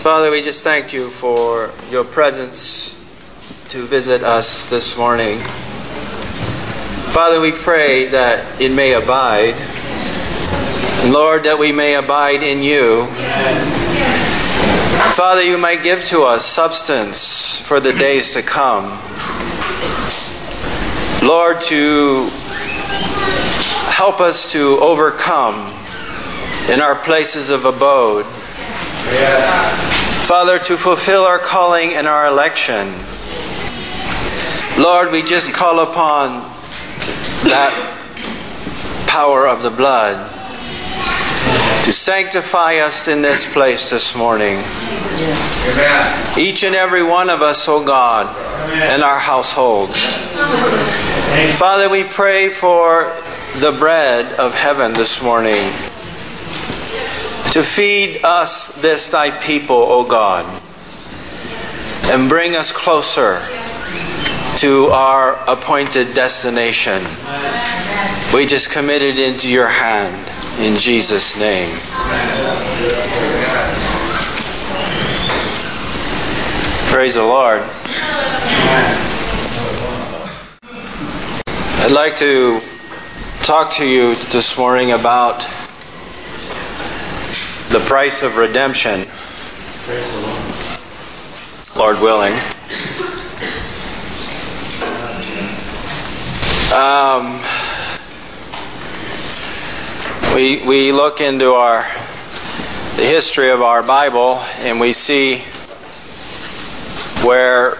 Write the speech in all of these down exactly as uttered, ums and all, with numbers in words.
Father, we just thank you for your presence to visit us this morning. Father, we pray that it may abide. And Lord, that we may abide in you. Father, you might give to us substance for the days to come. Lord, to help us to overcome in our places of abode. Father, to fulfill our calling and our election. Lord, we just call upon that power of the blood to sanctify us in this place this morning. Amen. Each and every one of us, O God, in our households. Amen. Father, we pray for the bread of heaven this morning to feed us, this thy people, O God, and bring us closer to our appointed destination. We just commit it into your hand in Jesus' name. Praise the Lord. I'd like to talk to you this morning about the price of redemption. Praise the Lord. Lord willing. Um, we we look into our the history of our Bible, and we see where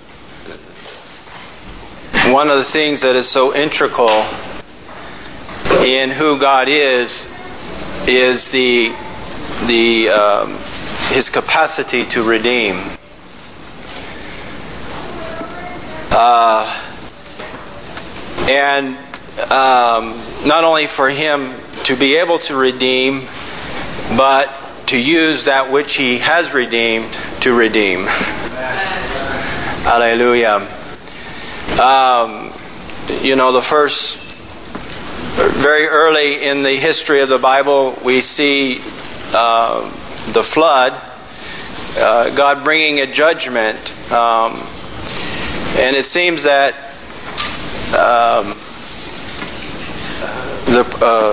one of the things that is so integral in who God is is the the um, His capacity to redeem. Uh, and um, not only for Him to be able to redeem, but to use that which He has redeemed to redeem. Hallelujah. Um, you know, the first, very early in the history of the Bible, we see uh, the flood, uh, God bringing a judgment. Um, and it seems that um, the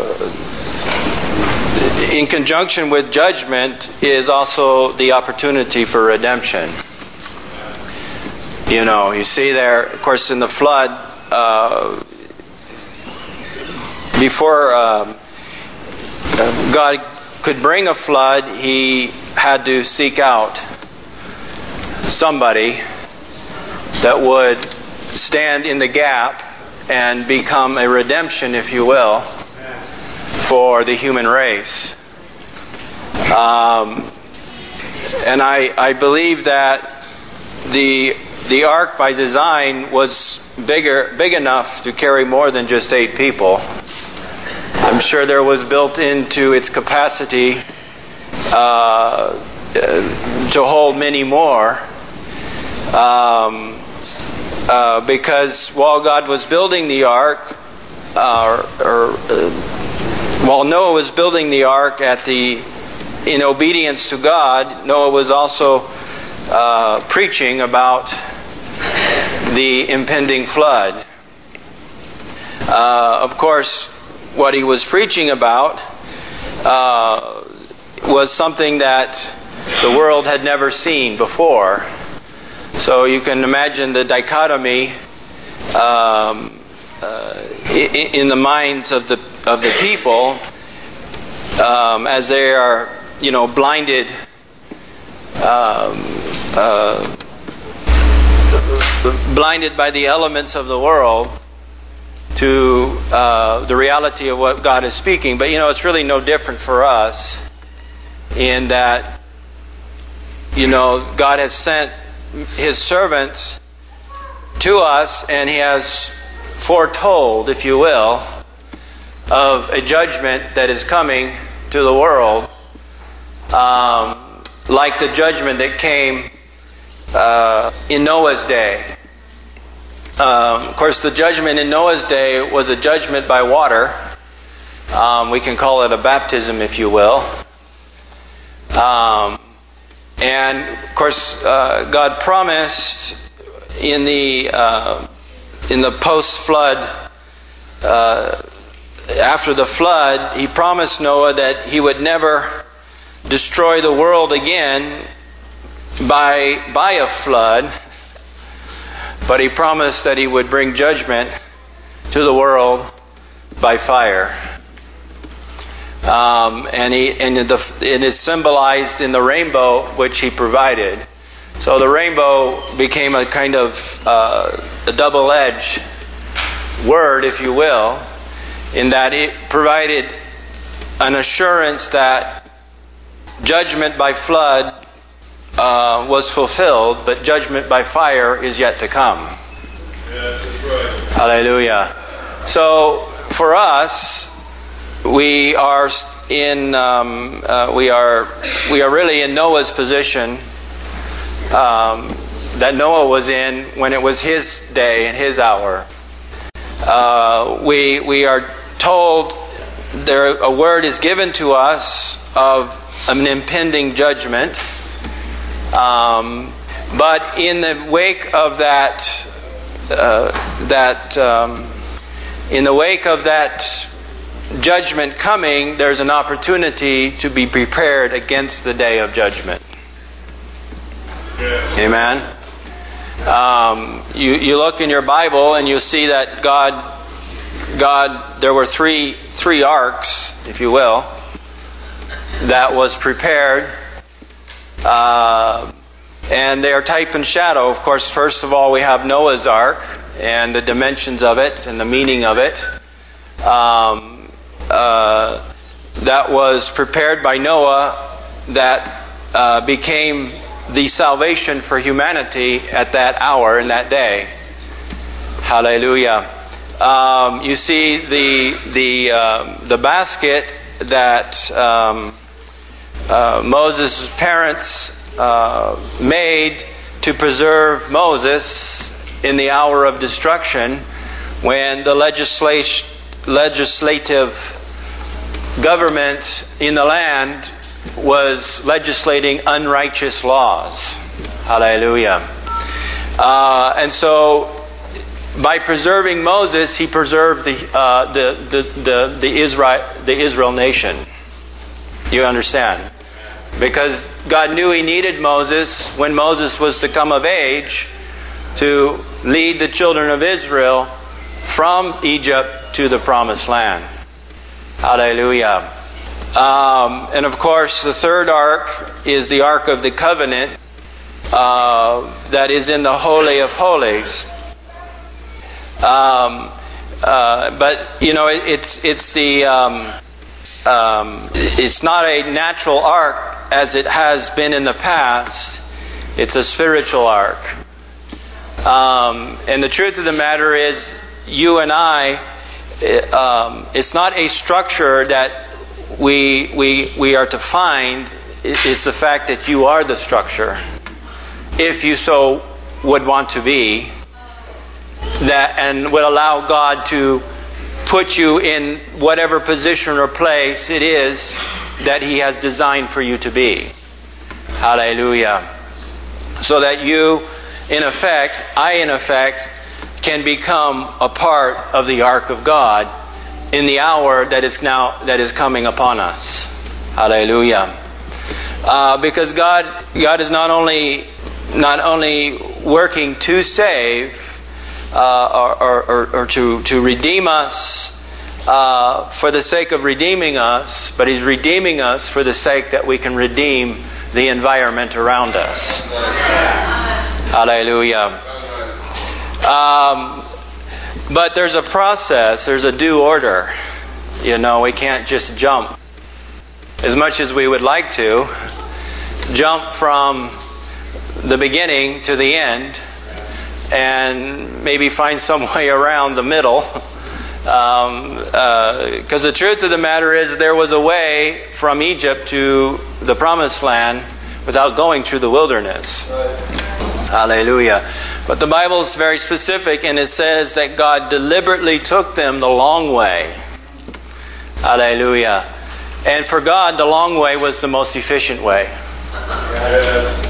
uh, in conjunction with judgment is also the opportunity for redemption. You know, you see there, of course, in the flood, uh, before um, God could bring a flood, He had to seek out somebody that would stand in the gap and become a redemption, if you will, for the human race. Um, and I, I believe that the the ark by design was bigger, big enough to carry more than just eight people. I'm sure there was built into its capacity uh, to hold many more. Um, uh, because while God was building the ark, uh, or uh, while Noah was building the ark at the in obedience to God, Noah was also uh, preaching about the impending flood. Uh, of course, what he was preaching about uh, was something that the world had never seen before. So you can imagine the dichotomy um, uh, in the minds of the of the people um, as they are, you know, blinded, um, uh, blinded by the elements of the world to uh, the reality of what God is speaking. But, you know, it's really no different for us in that, you know, God has sent His servants to us, and He has foretold, if you will, of a judgment that is coming to the world, um, like the judgment that came uh, in Noah's day. Um, of course, the judgment in Noah's day was a judgment by water. Um, we can call it a baptism, if you will. Um, And of course, uh, God promised in the uh, in the post-flood, uh, after the flood, He promised Noah that He would never destroy the world again by by a flood, but He promised that He would bring judgment to the world by fire. Um, and he, and the, it is symbolized in the rainbow which He provided. So the rainbow became a kind of uh, a double-edged word, if you will, in that it provided an assurance that judgment by flood uh, was fulfilled, but judgment by fire is yet to come. Yes, that's right. Hallelujah. So for us, we are in um, uh, we are we are really in Noah's position um, that Noah was in when it was his day and his hour. Uh, we we are told there a word is given to us of an impending judgment, um, but in the wake of that uh, that um, in the wake of that judgment coming, there's an opportunity to be prepared against the day of judgment. Yes. Amen. Um, you you look in your Bible and you see that God God there were three three arks, if you will, that was prepared, uh, and they are type and shadow. Of course, first of all, we have Noah's ark and the dimensions of it and the meaning of it. Um, Uh, that was prepared by Noah, that uh, became the salvation for humanity at that hour and that day. Hallelujah. Um, you see the the uh, the basket that um, uh, Moses' parents uh, made to preserve Moses in the hour of destruction, when the legislation legislative government in the land was legislating unrighteous laws. Hallelujah. Uh, and so, by preserving Moses, He preserved the uh, the the the, the Israel the Israel nation. You understand? Because God knew He needed Moses when Moses was to come of age to lead the children of Israel from Egypt to the Promised Land. Hallelujah. Um, and of course, the third ark is the Ark of the Covenant uh, that is in the Holy of Holies. Um, uh, but you know, it, it's it's the um, um, it's not a natural ark as it has been in the past. It's a spiritual ark. Um, and the truth of the matter is, you and I. Um, it's not a structure that we we we are to find. It's the fact that you are the structure, if you so would want to be, that and would allow God to put you in whatever position or place it is that He has designed for you to be. Hallelujah. So that you, in effect, I in effect, can become a part of the ark of God in the hour that is now that is coming upon us. Hallelujah! Uh, because God, God is not only not only working to save uh, or, or, or to to redeem us uh, for the sake of redeeming us, but He's redeeming us for the sake that we can redeem the environment around us. Hallelujah. Um, but there's a process, there's a due order. You know, we can't just jump. As much as we would like to, jump from the beginning to the end and maybe find some way around the middle. Because um, uh, the truth of the matter is, there was a way from Egypt to the Promised Land without going through the wilderness. Right. Hallelujah. But the Bible is very specific, and it says that God deliberately took them the long way. Hallelujah. And for God, the long way was the most efficient way. Yes.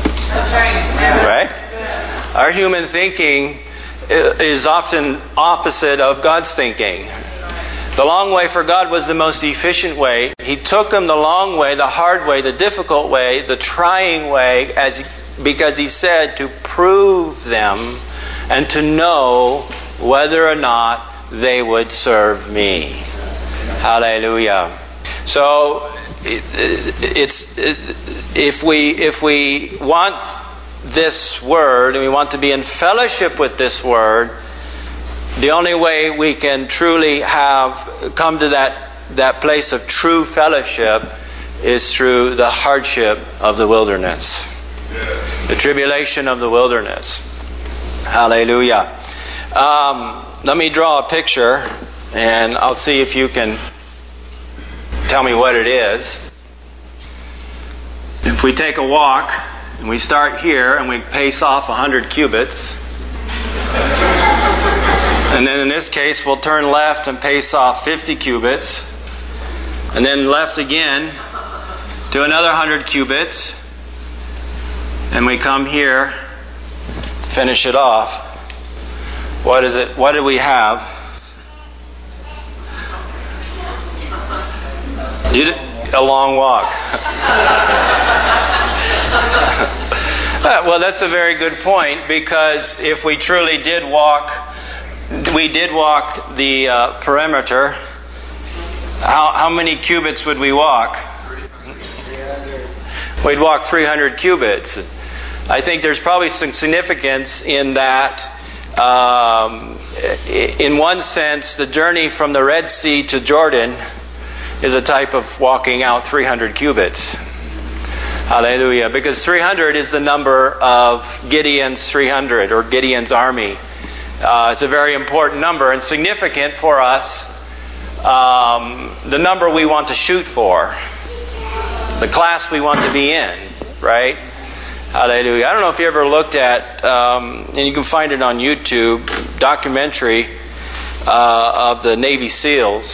Our human thinking is often opposite of God's thinking. The long way for God was the most efficient way. He took them the long way, the hard way, the difficult way, the trying way, as because He said to prove them and to know whether or not they would serve me. Hallelujah. So it, it's it, if we if we want this Word and we want to be in fellowship with this Word, the only way we can truly have come to that that place of true fellowship is through the hardship of the wilderness, the tribulation of the wilderness. Hallelujah. Um, let me draw a picture, and I'll see if you can tell me what it is. If we take a walk, and we start here, and we pace off one hundred cubits, and then in this case, we'll turn left and pace off fifty cubits, and then left again to another one hundred cubits, and we come here, finish it off. What is it? What do we have? You did, a long walk. Well, that's a very good point, because if we truly did walk, we did walk the uh, perimeter, how, how many cubits would we walk? We'd walk three hundred cubits. I think there's probably some significance in that. Um, in one sense, the journey from the Red Sea to Jordan is a type of walking out three hundred cubits. Hallelujah. Because three hundred is the number of Gideon's three hundred, or Gideon's army. Uh, it's a very important number and significant for us. Um, the number we want to shoot for. The class we want to be in. Right? Hallelujah. I don't know if you ever looked at, um, and you can find it on YouTube, documentary uh, of the Navy SEALs.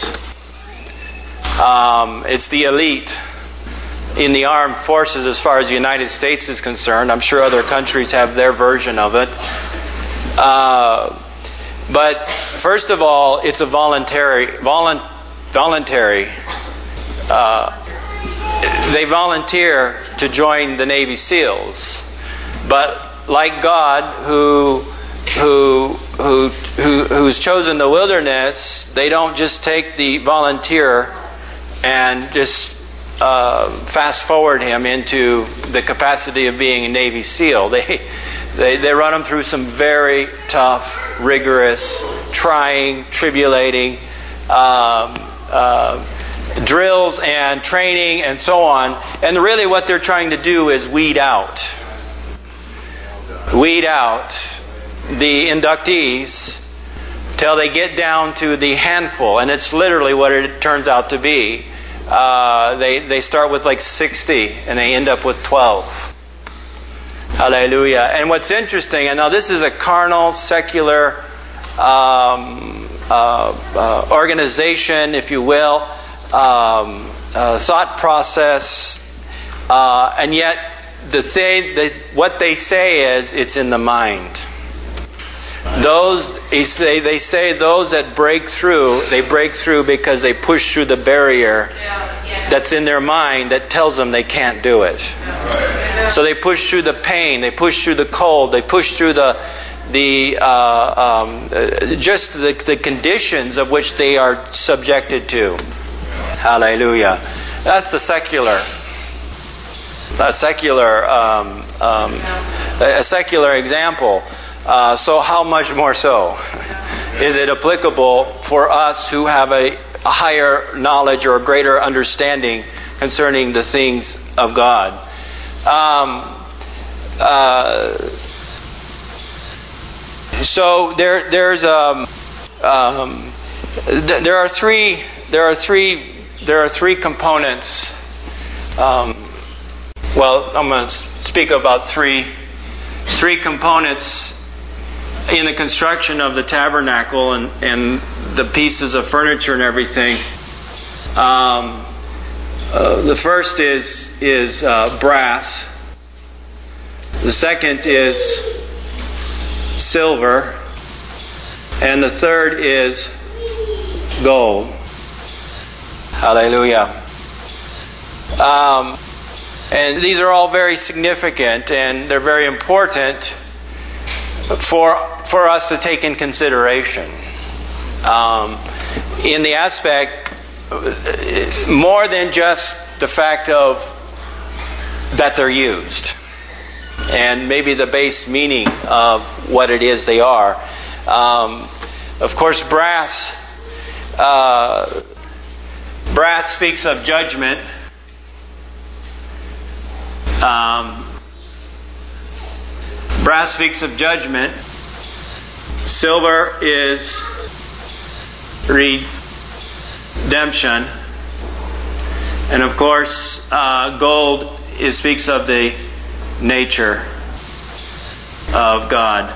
Um, it's the elite in the armed forces as far as the United States is concerned. I'm sure other countries have their version of it. Uh, but first of all, it's a voluntary, volu- voluntary. Uh, They volunteer to join the Navy SEALs, but like God, who who who, who who's chosen the wilderness, they don't just take the volunteer and just uh, fast forward him into the capacity of being a Navy SEAL. They they they run him through some very tough, rigorous, trying, tribulating Um, uh, drills and training and so on. And really what they're trying to do is weed out. Weed out the inductees till they get down to the handful. And it's literally what it turns out to be. Uh, they, they start with like sixty and they end up with twelve. Hallelujah. And what's interesting, and now this is a carnal, secular um, uh, uh, organization, if you will, Um, uh, thought process, uh, and yet the thing that what they say is it's in the mind. Those they they say those that break through, they break through because they push through the barrier that's in their mind that tells them they can't do it. So they push through the pain, they push through the cold, they push through the the uh, um, just the, the conditions of which they are subjected to. Hallelujah. That's the secular, a secular, um, um, a secular example. Uh, so how much more so is it applicable for us who have a, a higher knowledge or a greater understanding concerning the things of God? Um, uh, so there, there's um, um, th- there are three. There are three. There are three components. Um, well, I'm going to speak about three. Three components in the construction of the tabernacle and, and the pieces of furniture and everything. Um, uh, the first is is uh, brass. The second is silver, and the third is gold. Hallelujah. Um, and these are all very significant, and they're very important for for us to take in consideration. Um, in the aspect, more than just the fact of that they're used, and maybe the base meaning of what it is they are. Um, of course, brass. Uh, brass speaks of judgment. Um, brass speaks of judgment. Silver is redemption, and of course, uh, gold is speaks of the nature of God.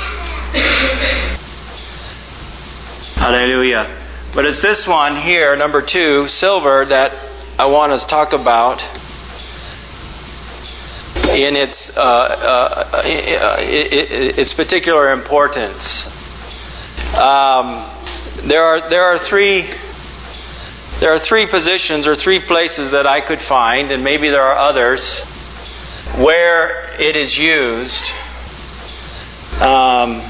Hallelujah. But it's this one here, number two, silver, that I want us to talk about in its uh, uh, its particular importance. Um, there are there are three there are three positions or three places that I could find, and maybe there are others, where it is used um,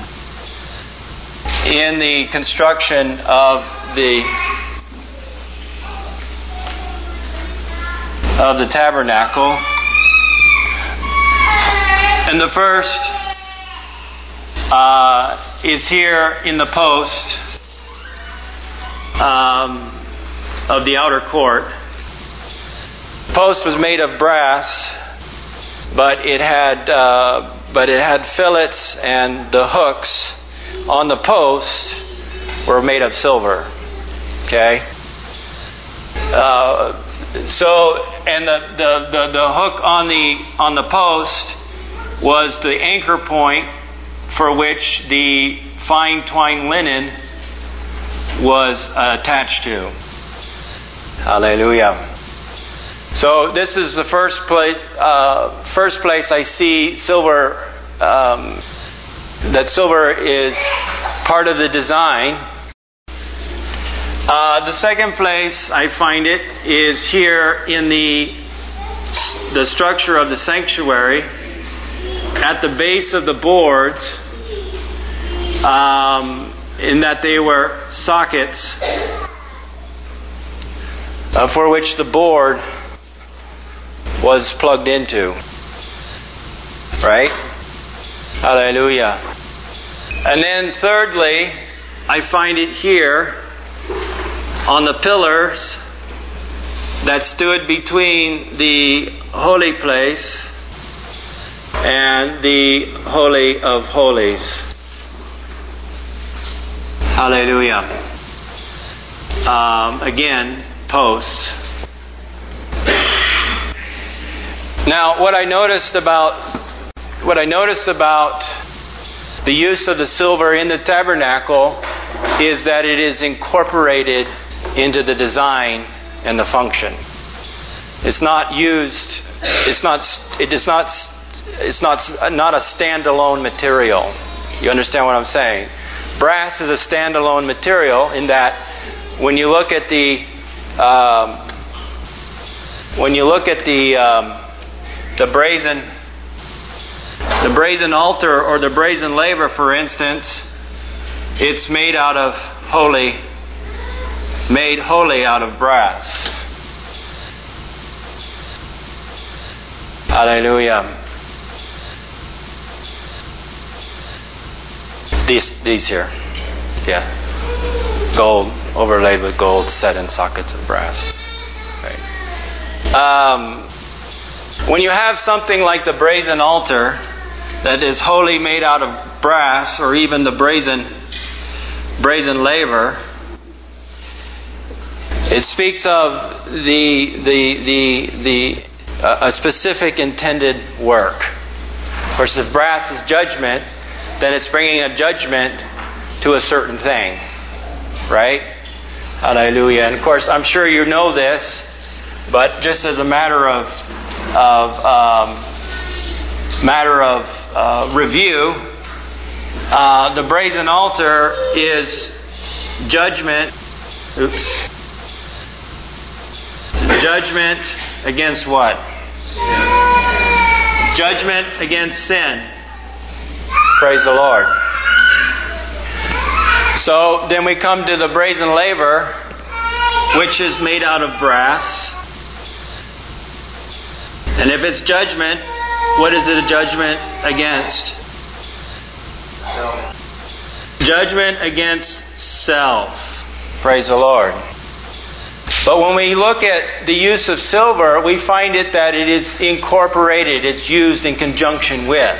in the construction of the of the tabernacle. And the first uh, is here in the post um, of the outer court. The post was made of brass, but it had uh, but it had fillets, and the hooks on the post were made of silver. Okay. Uh, so, and the, the, the, the hook on the on the post was the anchor point for which the fine twined linen was attached to. Hallelujah. So this is the first place. Uh, first place I see silver. Um, that silver is part of the design. Uh, the second place I find it is here in the the structure of the sanctuary, at the base of the boards, um, in that they were sockets uh, for which the board was plugged into. Right? Hallelujah. And then thirdly, I find it here on the pillars that stood between the holy place and the Holy of Holies. Hallelujah. Um, again, posts. Now, what I noticed about what I noticed about the use of the silver in the tabernacle is that it is incorporated into the design and the function. It's not used. It's not. It is not. It's not not a standalone material. You understand what I'm saying? Brass is a standalone material in that when you look at the um, when you look at the um, the brazen the brazen altar or the brazen laver, for instance, it's made out of holy, made holy out of brass. Hallelujah. These these here. Yeah. Gold, overlaid with gold, set in sockets of brass. Right. Um, when you have something like the brazen altar that is wholly made out of brass, or even the brazen brazen laver, it speaks of the the the the uh, a specific intended work. Of course, if brass is judgment, then it's bringing a judgment to a certain thing, right? Hallelujah. And of course, I'm sure you know this, but just as a matter of of um, matter of uh, review, Uh, the brazen altar is judgment. Oops. Judgment against what? Judgment against sin. Praise the Lord. So then we come to the brazen laver, which is made out of brass. And if it's judgment, what is it a judgment against? Self. Judgment against self. Praise the Lord. But when we look at the use of silver, we find it that it is incorporated, it's used in conjunction with.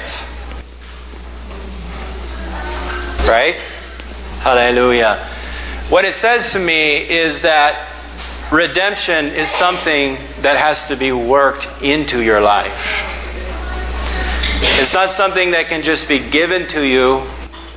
Right? Hallelujah. What it says to me is that redemption is something that has to be worked into your life. It's not something that can just be given to you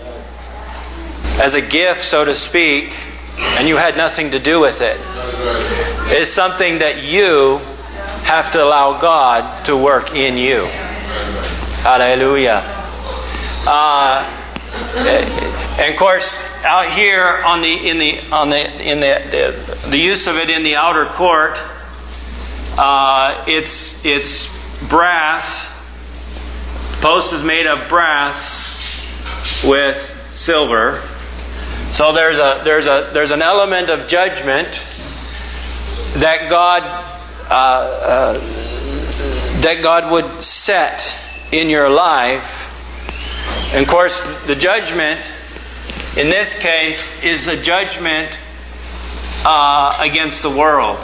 as a gift, so to speak, and you had nothing to do with it. It's something that you have to allow God to work in you. Hallelujah. Uh, and of course, out here on the in the on the in the the, the use of it in the outer court, uh, it's it's brass. Post is made of brass with silver. So there's a there's a there's an element of judgment that God uh, uh, that God would set in your life. And of course, the judgment in this case is a judgment uh, against the world,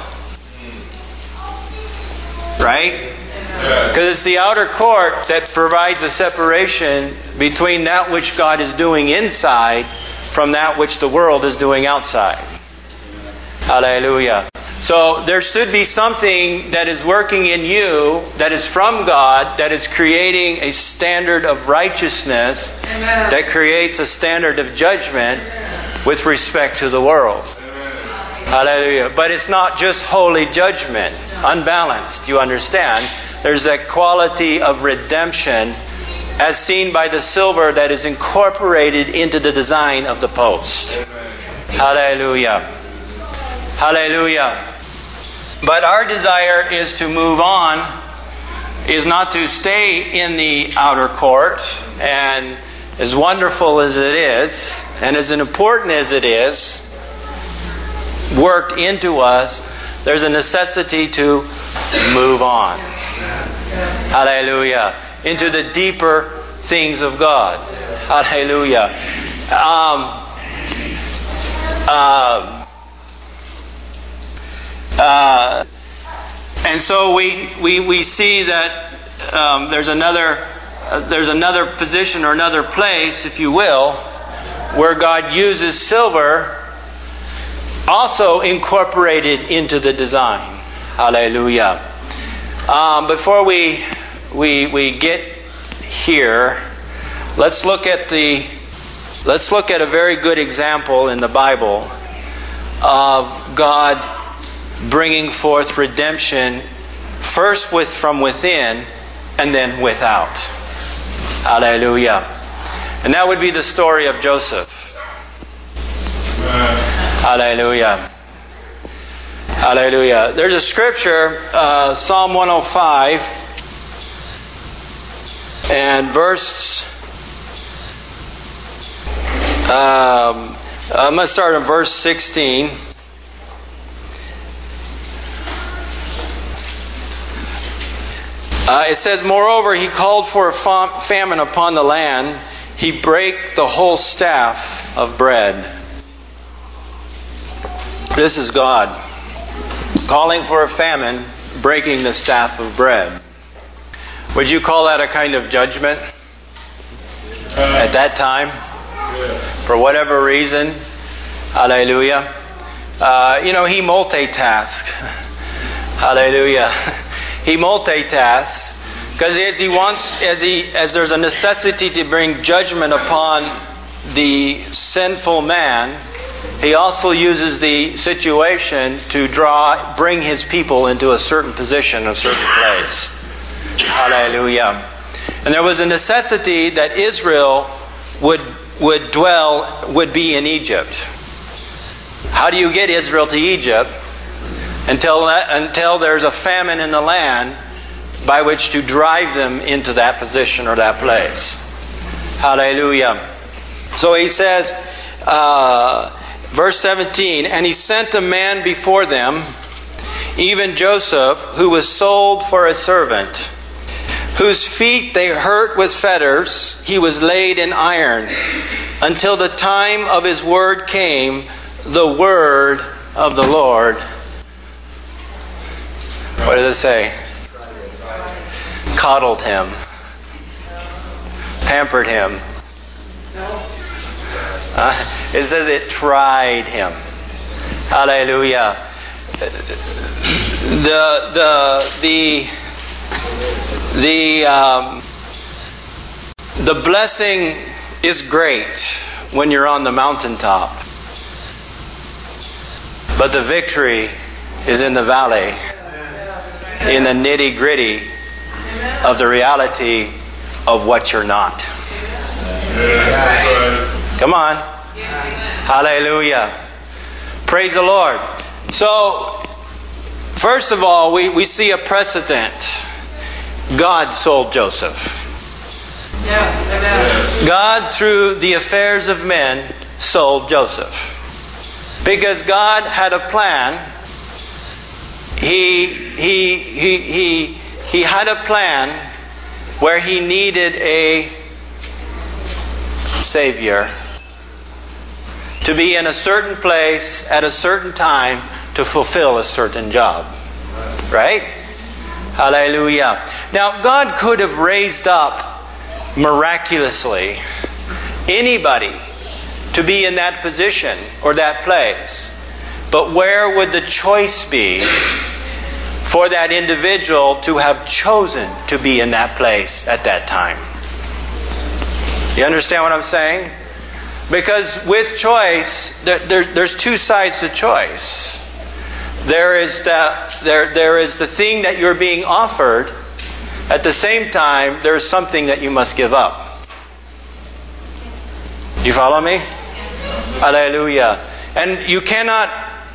right? Because it's the outer court that provides a separation between that which God is doing inside from that which the world is doing outside. Hallelujah. So there should be something that is working in you that is from God, that is creating a standard of righteousness, Amen. That creates a standard of judgment Amen. With respect to the world. Amen. Hallelujah. But it's not just holy judgment, unbalanced, you understand. There's that quality of redemption as seen by the silver that is incorporated into the design of the post. Amen. Hallelujah. Hallelujah. But our desire is to move on, is not to stay in the outer court. And as wonderful as it is, and as important as it is, worked into us, there's a necessity to move on. Hallelujah. Into the deeper things of God. Hallelujah. Um, uh, uh, and so we, we, we see that um, there's another uh, there's another position or another place, if you will, where God uses silver also incorporated into the design. Hallelujah. Um, before we we we get here, let's look at the let's look at a very good example in the Bible of God bringing forth redemption first with from within and then without. Hallelujah. And that would be the story of Joseph. Hallelujah. Hallelujah. There's a scripture, uh, Psalm one oh five, and verse. Um, I'm going to start in verse sixteen. Uh, it says, "Moreover, he called for a fam- famine upon the land. He brake the whole staff of bread." This is God calling for a famine, breaking the staff of bread. Would you call that a kind of judgment at that time? Yeah. For whatever reason. Hallelujah. Uh, you know, he multitasked. Hallelujah. He multitasks because as he wants, as he, as there's a necessity to bring judgment upon the sinful man, he also uses the situation to draw, bring his people into a certain position, a certain place. Hallelujah. And there was a necessity that Israel would would dwell would be in Egypt. How do you get Israel to Egypt until until there's a famine in the land by which to drive them into that position or that place? Hallelujah. So he says, uh, verse seventeen, and he sent a man before them, even Joseph, who was sold for a servant, whose feet they hurt with fetters. He was laid in iron, until the time of his word came, the word of the Lord. What does it say? Coddled him. Pampered him. Uh, it says it tried him. Hallelujah. The the the the um, the blessing is great when you're on the mountaintop, but the victory is in the valley, in the nitty gritty of the reality of what you're not. Come on. Hallelujah. Praise the Lord. So, first of all, we, we see a precedent. God sold Joseph. God, through the affairs of men, sold Joseph. Because God had a plan. He, he, he, he, he had a plan where He needed a Savior to be in a certain place at a certain time to fulfill a certain job. Right? Hallelujah. Now, God could have raised up miraculously anybody to be in that position or that place. But where would the choice be for that individual to have chosen to be in that place at that time? You understand what I'm saying? Because with choice, there, there, there's two sides to choice. There is that there there is the thing that you're being offered. At the same time, there's something that you must give up. You follow me? Hallelujah. And you cannot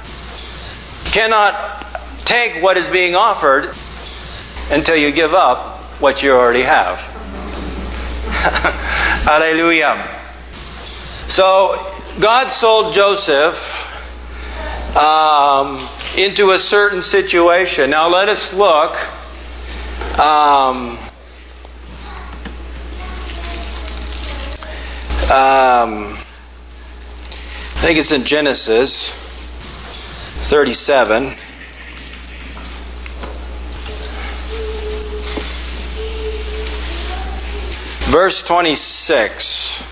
cannot take what is being offered until you give up what you already have. Hallelujah. So God sold Joseph um, into a certain situation. Now let us look. Um, um, I think it's in Genesis thirty-seven. Verse twenty-six.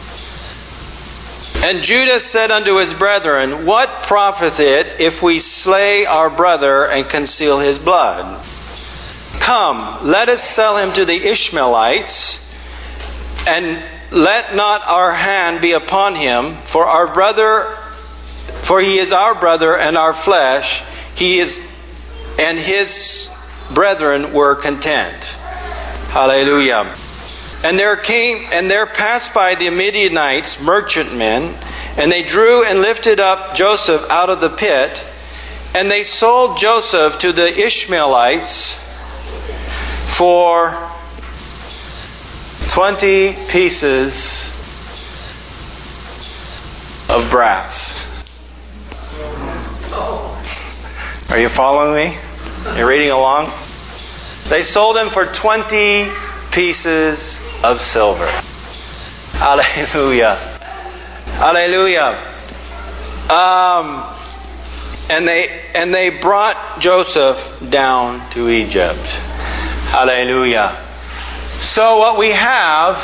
And Judah said unto his brethren, what profiteth it if we slay our brother and conceal his blood? Come, let us sell him to the Ishmaelites, and let not our hand be upon him, for our brother, for he is our brother and our flesh. He is, and his brethren were content. Hallelujah. And there came, and there passed by the Midianites merchantmen, and they drew and lifted up Joseph out of the pit, and they sold Joseph to the Ishmaelites for twenty pieces of brass. Are you following me? You're reading along? They sold him for twenty pieces of silver. Hallelujah. Hallelujah. Um, and they and they brought Joseph down to Egypt. Hallelujah. So what we have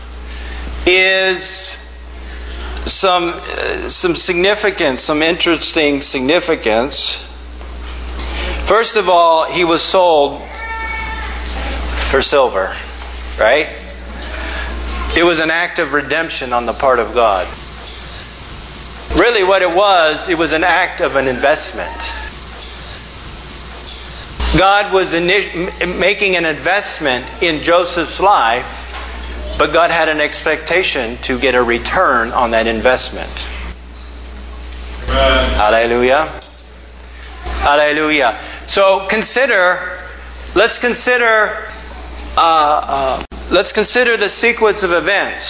is some uh, some significance, some interesting significance. First of all, he was sold for silver, right? It was an act of redemption on the part of God. Really what it was, it was an act of an investment. God was making an investment in Joseph's life But God had an expectation to get a return on that investment. Amen. Hallelujah. Hallelujah. So consider, let's consider, uh, uh, let's consider the sequence of events.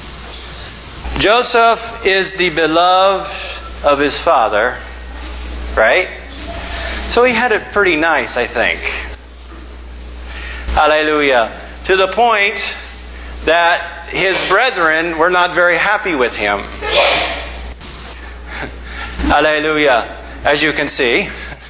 Joseph is the beloved of his father, right? So he had it pretty nice, I think. Hallelujah. To the point that his brethren were not very happy with him. Hallelujah. As you can see.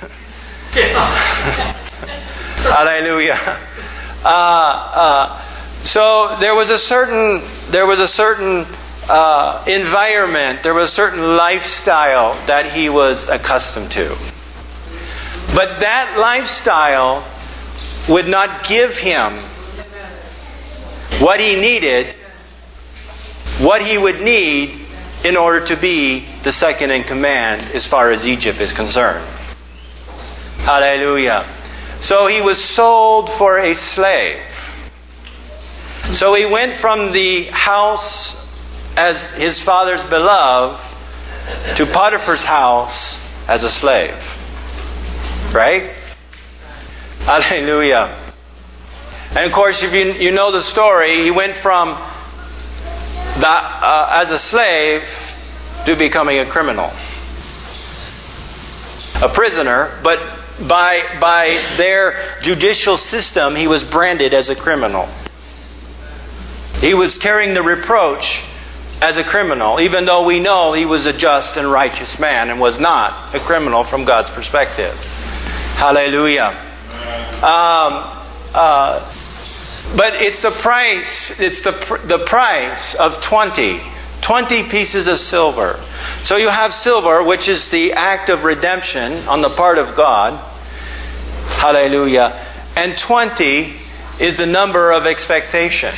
Hallelujah. Uh, uh, so there was a certain, there was a certain uh, environment, there was a certain lifestyle that he was accustomed to. But that lifestyle would not give him what he needed, what he would need in order to be the second in command as far as Egypt is concerned. Hallelujah. So he was sold for a slave. So he went from the house as his father's beloved to Potiphar's house as a slave. Right? Hallelujah. And of course, if you you know the story, he went from the, uh, as a slave to becoming a criminal, a prisoner. But by by their judicial system, he was branded as a criminal. He was carrying the reproach as a criminal, even though we know he was a just and righteous man and was not a criminal from God's perspective. Hallelujah. Um, uh, but it's the price. It's the the price of twenty. twenty pieces of silver. So you have silver, which is the act of redemption on the part of God. Hallelujah. And twenty is the number of expectation.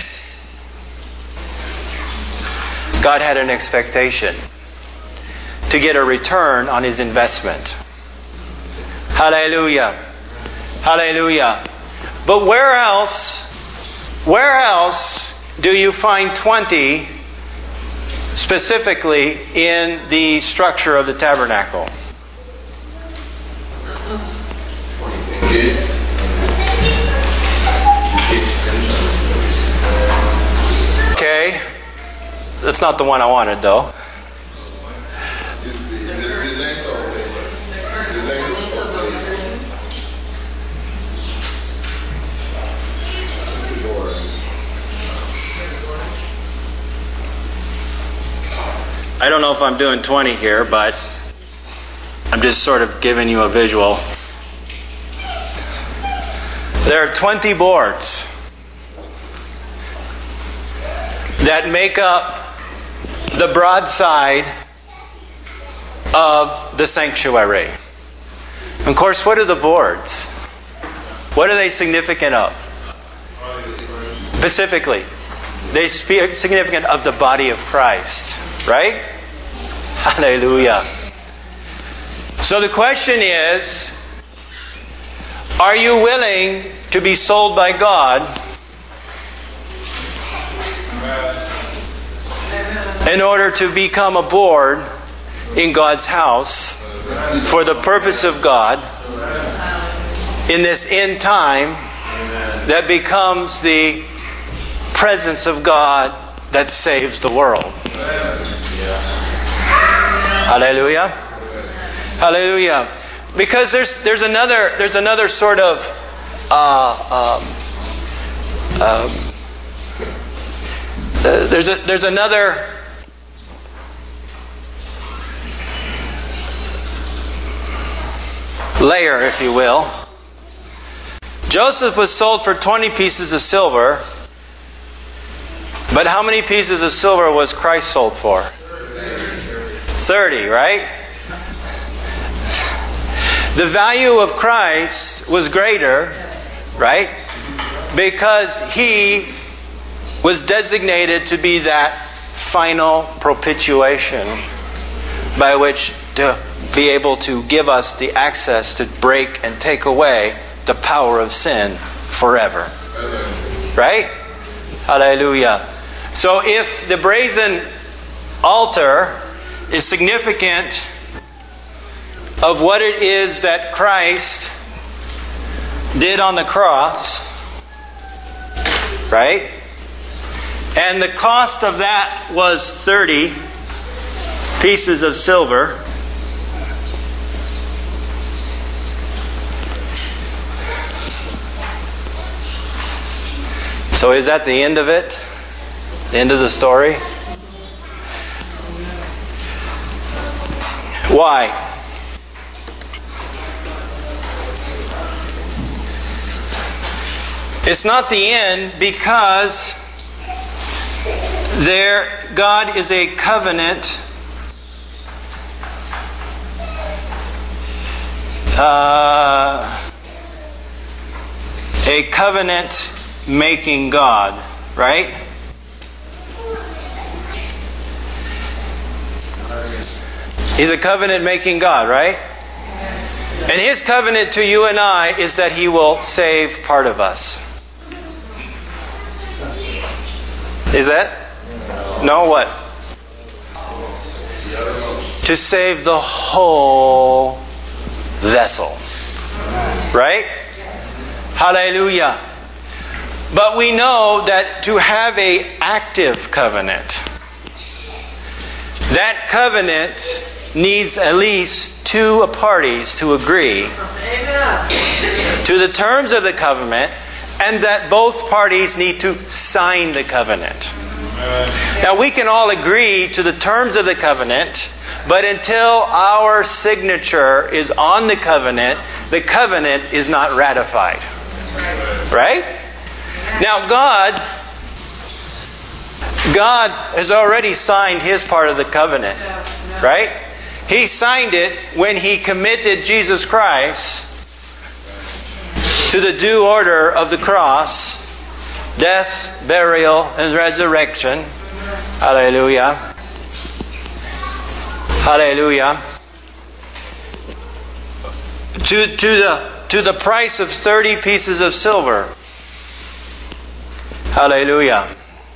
God had an expectation to get a return on his investment. Hallelujah. Hallelujah. But where else, where else do you find twenty specifically in the structure of the tabernacle? Okay. That's not the one I wanted, though. I don't know if I'm doing twenty here, but I'm just sort of giving you a visual. There are twenty boards that make up the broad side of the sanctuary. Of course, what are the boards? What are they significant of? Specifically, they speak significant of the body of Christ, right? Hallelujah. So the question is, are you willing to be sold by God in order to become a board in God's house for the purpose of God in this end time that becomes the presence of God that saves the world? Hallelujah. Hallelujah. Because there's there's another there's another sort of uh, um, um, uh, there's a, there's another layer, if you will. Joseph was sold for twenty pieces of silver, but how many pieces of silver was Christ sold for? thirty, right? The value of Christ was greater, right? Because he was designated to be that final propitiation by which to be able to give us the access to break and take away the power of sin forever. Right? Hallelujah. So if the brazen altar is significant of what it is that Christ did on the cross, right? And the cost of that was thirty pieces of silver. So is that the end of it? The end of the story? Why? It's not the end because there God is a covenant uh, a covenant making God, right? He's a covenant making God, right? And His covenant to you and I is that He will save part of us. Is that? No, what? To save the whole vessel. Right? Hallelujah. But we know that to have an active covenant, that covenant needs at least two parties to agree to the terms of the covenant, and that both parties need to sign the covenant. Now we can all agree to the terms of the covenant, but until our signature is on the covenant, the covenant is not ratified. Right? Now God, God has already signed His part of the covenant. Right? He signed it when He committed Jesus Christ to the due order of the cross, death, burial, and resurrection. Hallelujah. Hallelujah. To, to, the, to the price of thirty pieces of silver. Hallelujah.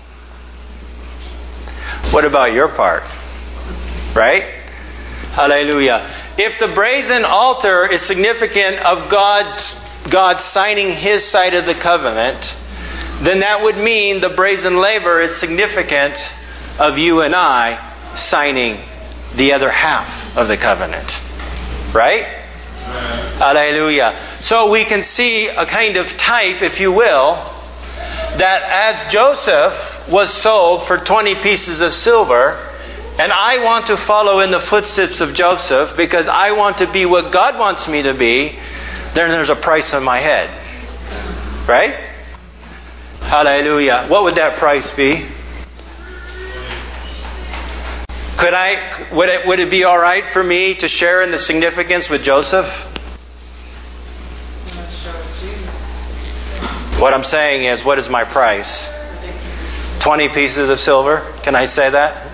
What about your part? Right? Hallelujah. If the brazen altar is significant of God's God signing His side of the covenant, then that would mean the brazen laver is significant of you and I signing the other half of the covenant. Right? Amen. Hallelujah. So we can see a kind of type, if you will, that as Joseph was sold for twenty pieces of silver, and I want to follow in the footsteps of Joseph because I want to be what God wants me to be, then there's a price on my head. Right? Hallelujah. What would that price be? Could I, would it, would it be all right for me to share in the significance with Joseph? What I'm saying is, what is my price? twenty pieces of silver? Can I say that?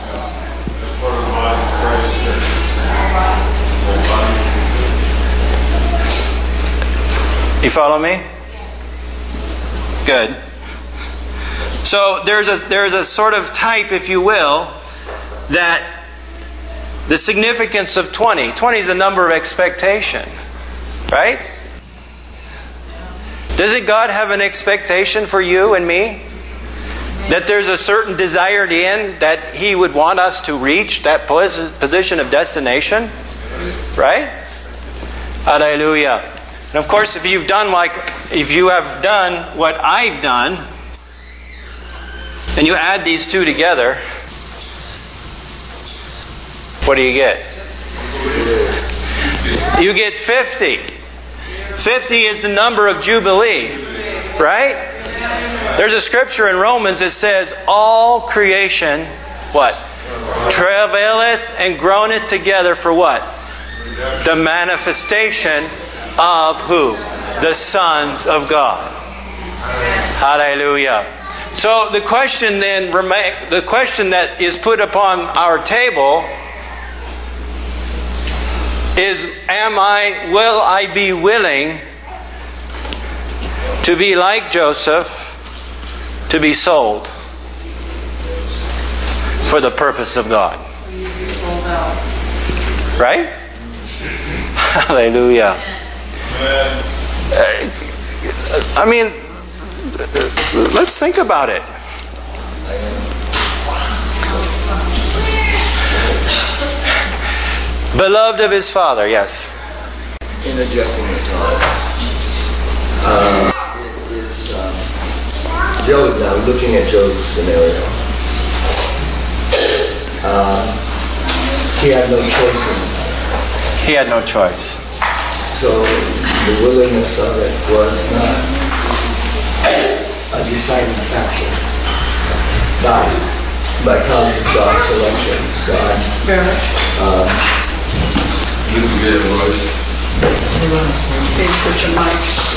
You follow me? Good. So there's a there's a sort of type, if you will, that the significance of twenty. twenty is a number of expectation. Right? Doesn't God have an expectation for you and me? That there's a certain desired end that He would want us to reach, that position of destination? Right? Hallelujah. And of course, if you've done like, if you have done what I've done, and you add these two together, what do you get? You get fifty. fifty is the number of Jubilee, right? There's a scripture in Romans that says, all creation, what? Travaileth and groaneth together for what? The manifestation of who? The sons of God. Hallelujah. So the question then, the question that is put upon our table is, am I, will I be willing to be like Joseph, to be sold? for the purpose of God. Right? Hallelujah. I mean, let's think about it. Beloved of his Father, yes. Interjecting a thought. Um, it is um, Job now, looking at Job's scenario. Um, he had no choice in it. He had no choice. So the willingness of it was not a deciding factor. Not because of God's selection. God's um, You can get it, Royce. Please put your mic.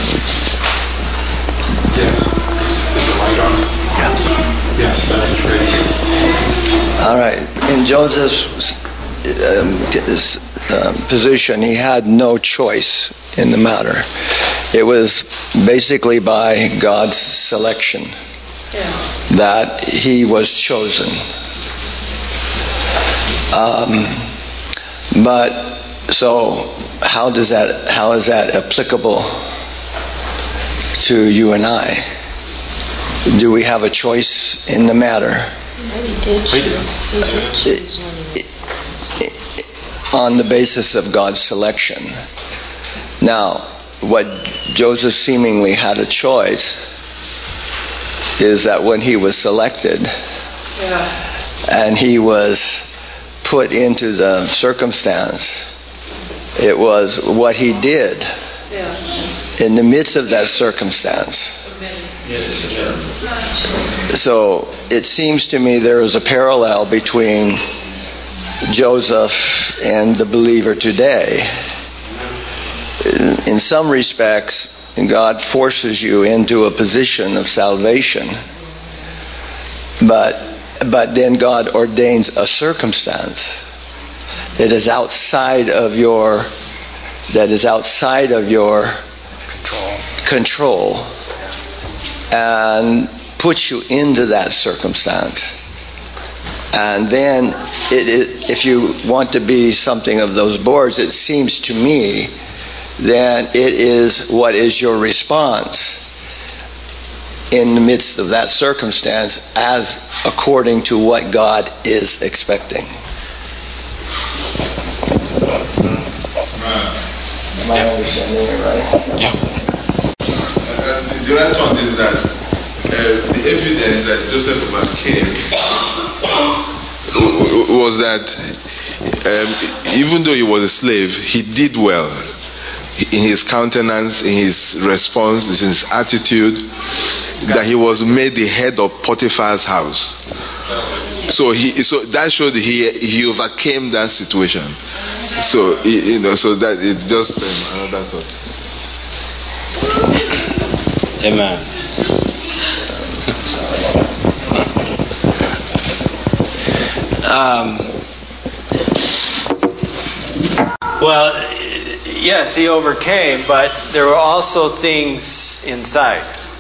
Yes. Is the light on? Yeah. Yes, that's great. all right. In Joseph's um, his, um, position, he had no choice in the matter. It was basically by God's selection Yeah. that he was chosen. Um, but so, how does that? How is that applicable to you and I? Do we have a choice in the matter? We did choose. We did choose when he was. On the basis of God's selection. Now, what Joseph seemingly had a choice is that when he was selected Yeah. and he was put into the circumstance, it was what he did Yeah. in the midst of that circumstance. So it seems to me there is a parallel between Joseph and the believer today. In some respects, God forces you into a position of salvation, but but then God ordains a circumstance that is outside of your that is outside of your Control. control, and puts you into that circumstance. And then, it, it, if you want to be something of those boards, it seems to me, then it is what is your response in the midst of that circumstance, as according to what God is expecting. Am I understanding it right? Yeah. Uh, the other thought is that uh, the evidence that Joseph overcame was that um, even though he was a slave, he did well in his countenance, in his response, in his attitude, that he was made the head of Potiphar's house. So he, so that showed he he overcame that situation. So you know, so that it's just um, another thought. Amen. um, well, yes, he overcame, but there were also things inside.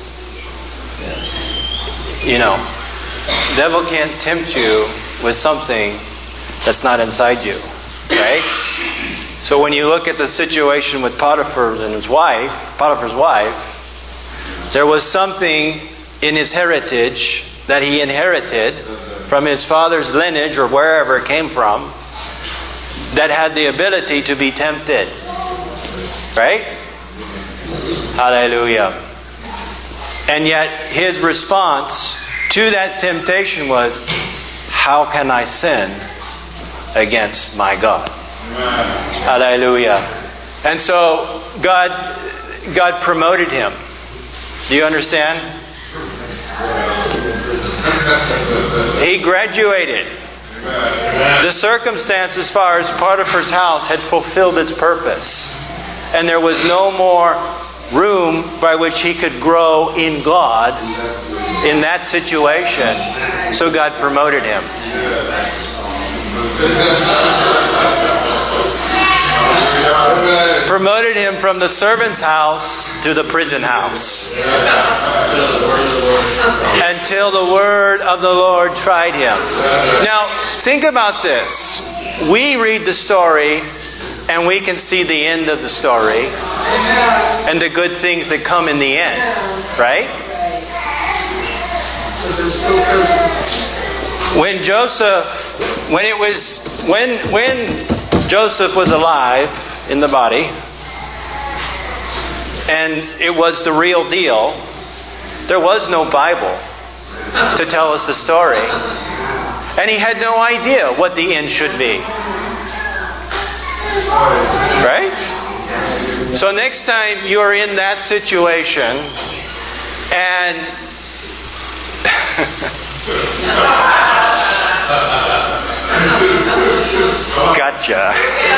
You know, the devil can't tempt you with something that's not inside you, right? So when you look at the situation with Potiphar and his wife, Potiphar's wife, there was something in his heritage that he inherited from his father's lineage or wherever it came from that had the ability to be tempted. Right? Hallelujah. And yet his response to that temptation was, how can I sin against my God? Hallelujah. And so God God promoted him. Do you understand? He graduated. The circumstance as far as Potiphar's house had fulfilled its purpose. And there was no more room by which he could grow in God in that situation. So God promoted him. Promoted him from the servant's house to the prison house. Until the word of the Lord tried him. Now, think about this. We read the story and we can see the end of the story and the good things that come in the end. Right? When Joseph, when it was, when when Joseph was alive in the body, and it was the real deal, there was no Bible to tell us the story, and he had no idea what the end should be. Right? So next time you're in that situation, and gotcha.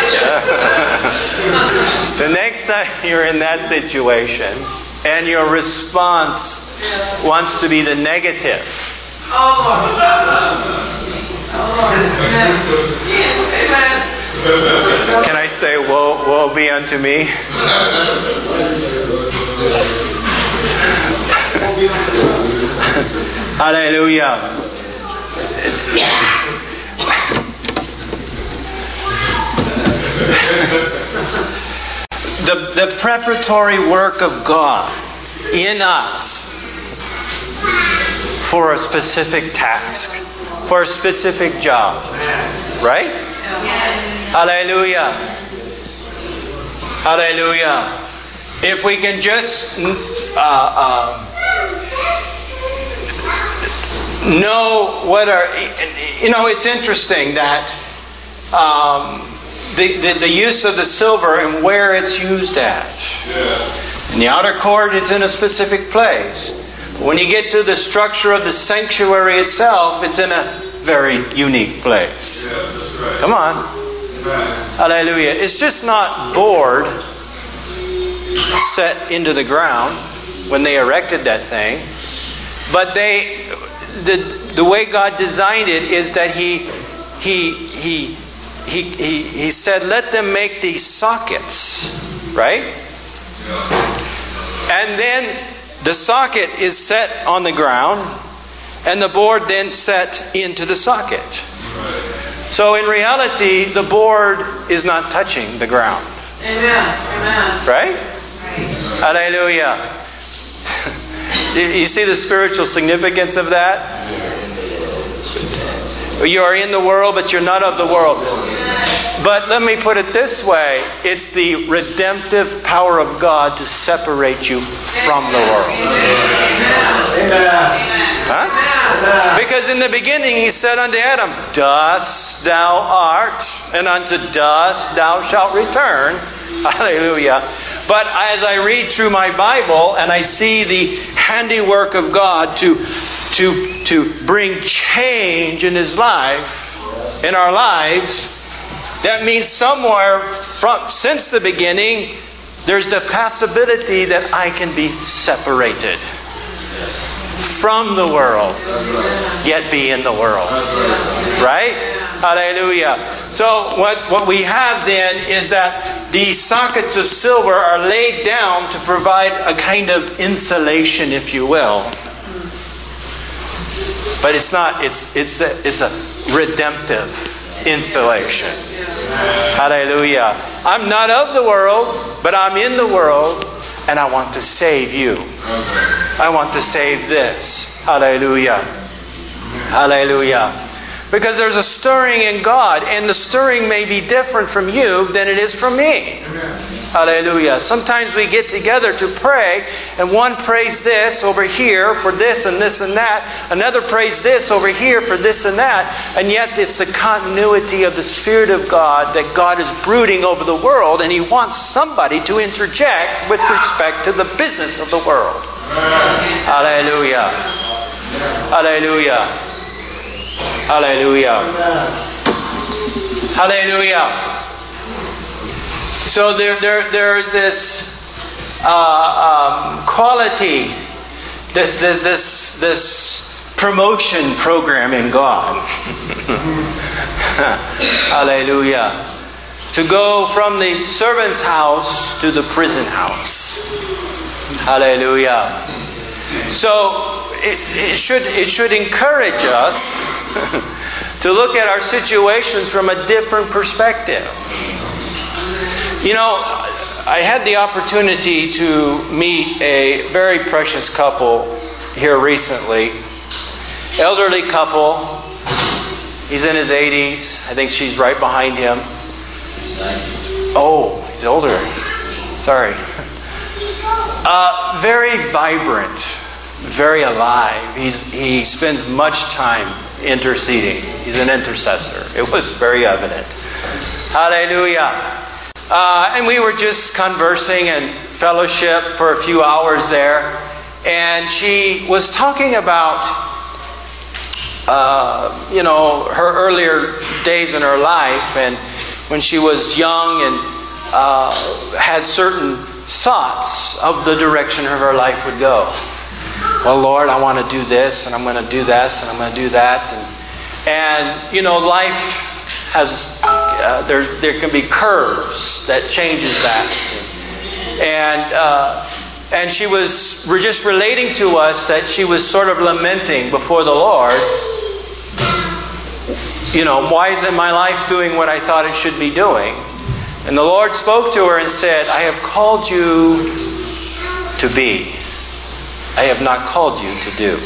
The next time you're in that situation and your response wants to be the negative. Can I say, woe, woe be unto me? Hallelujah. the, the preparatory work of God in us for a specific task, for a specific job. Right? Hallelujah. Hallelujah. If we can just uh, uh, know what our, you know, it's interesting that um, the, the the use of the silver and where it's used at. Yeah. In the outer court, it's in a specific place. When you get to the structure of the sanctuary itself, it's in a very unique place. Yeah, that's right. Come on. Right. Hallelujah. It's just not board set into the ground when they erected that thing, but they the the way God designed it is that he he he he he, he said, let them make these sockets, right? Yeah. And then the socket is set on the ground, and the board then set into the socket. Right. So in reality, the board is not touching the ground. Amen. Amen. Right? Right. Hallelujah. You see the spiritual significance of that? You are in the world, but you're not of the world. But let me put it this way. It's the redemptive power of God to separate you from the world. Huh? Because in the beginning He said unto Adam, dust thou art, and unto dust thou shalt return. Hallelujah. But as I read through my Bible and I see the handiwork of God to to to bring change in His life, in our lives, that means somewhere from since the beginning there's the possibility that I can be separated from the world, yet be in the world. Right? Hallelujah. So what, what we have then is that the sockets of silver are laid down to provide a kind of insulation, if you will. But it's not, it's it's a, it's a redemptive insulation. Hallelujah. I'm not of the world, but I'm in the world, and I want to save you. I want to save this. Hallelujah. Hallelujah. Because there's a stirring in God, and the stirring may be different from you than it is from me. Amen. Hallelujah. Sometimes we get together to pray, and one prays this over here for this and this and that. Another prays this over here for this and that. And yet it's the continuity of the Spirit of God that God is brooding over the world, and He wants somebody to interject with respect to the business of the world. Amen. Hallelujah. Hallelujah. Hallelujah. Hallelujah. So there, there, there is this uh, um, quality, this, this, this, this promotion program in God. Hallelujah. to go from the servant's house to the prison house. Hallelujah. So it, it should it should encourage us to look at our situations from a different perspective. You know, I had the opportunity to meet a very precious couple here recently. Elderly couple. He's in his eighties. I think she's right behind him. Oh, he's older. Sorry. Uh, very vibrant. Very alive. He's, he spends much time interceding. He's an intercessor. It was very evident. Hallelujah. Uh, and we were just conversing and fellowship for a few hours there. And she was talking about, uh, you know, her earlier days in her life, and when she was young and uh, had certain thoughts of the direction of her life would go. Well, Lord, I want to do this, and I'm going to do this, and I'm going to do that. And, and you know, life has, uh, there there can be curves that changes that. And uh, and she was just relating to us that she was sort of lamenting before the Lord, you know, why isn't my life doing what I thought it should be doing? And the Lord spoke to her and said, I have called you to be. I have not called you to do.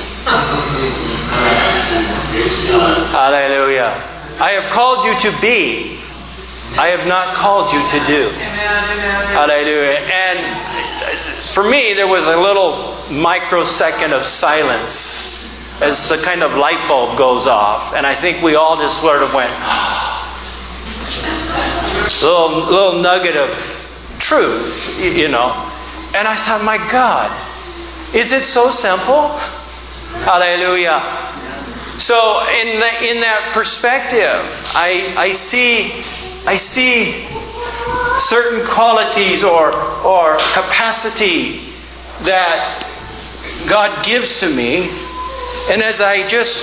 Hallelujah. I have called you to be. I have not called you to do. Hallelujah. And for me, there was a little microsecond of silence as a kind of light bulb goes off. And I think we all just sort of went, little, little nugget of truth, you know. And I thought, my God, is it so simple? Hallelujah. So in the, in that perspective, I I see I see certain qualities or or capacity that God gives to me, and as I just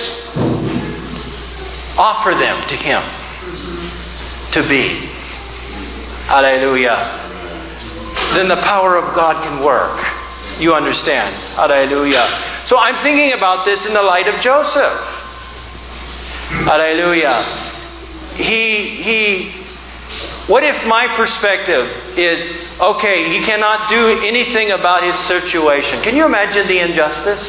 offer them to Him to be, hallelujah, then the power of God can work. You understand? Hallelujah. So I'm thinking about this in the light of Joseph. Hallelujah. He, he, what if my perspective is, okay, he cannot do anything about his situation. Can you imagine the injustice?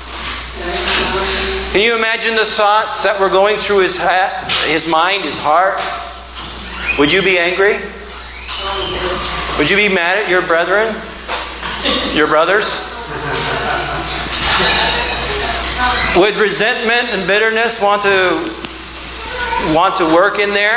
Can you imagine the thoughts that were going through his, ha- his mind, his heart? Would you be angry? Would you be mad at your brethren? Your brothers? Would resentment and bitterness want to want to work in there?